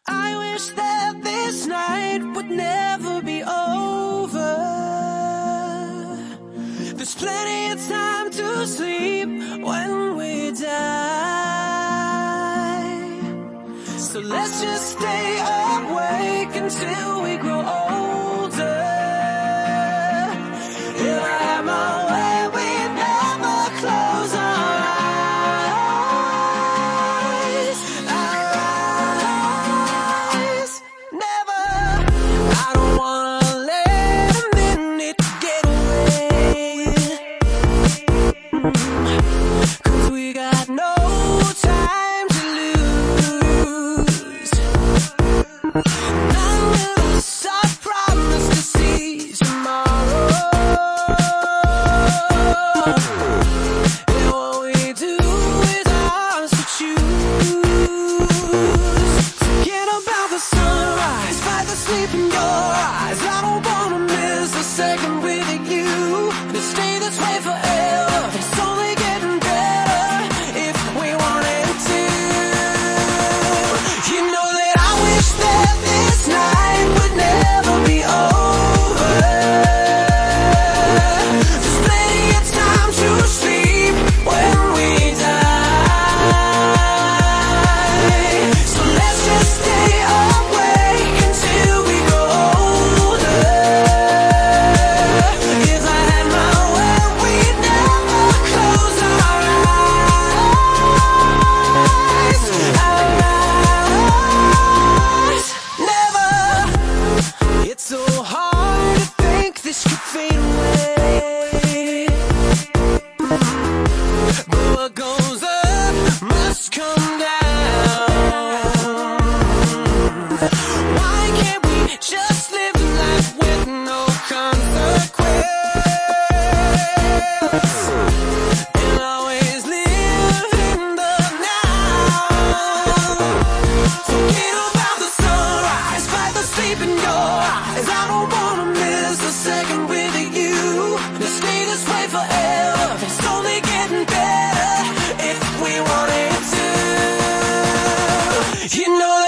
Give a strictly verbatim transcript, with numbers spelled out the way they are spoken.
I wish that this night would never be over. There's plenty of time to sleep when we die. So let's just stay awake until we grow older. If I had my way, we'd never close our eyes. Our eyes, never. I don't wanna let a minute get away. Cause we got no time to lose. None of us are promised to see tomorrow. And what we do is ours to choose. Forget about the sunrise, fight the sleep in your eyes. I don't wanna miss a second with you. And stay this way forever. It's only getting better if we wanted to. You know that I wish that this night would never be over. There's plenty of time to sleep when we die. So let's just stay awake until we grow older. If I had my way, we'd never close our eyes. Our eyes, never. It's so hard to think this could fade away. But what goes up must come down. Why can't we just live life with no consequence? And always live in the now. Forget about the sunrise, fight the sleep in your eyes. I don't wanna miss a second with you. Let's stay this way forever. It's only getting better if we wanted to. You know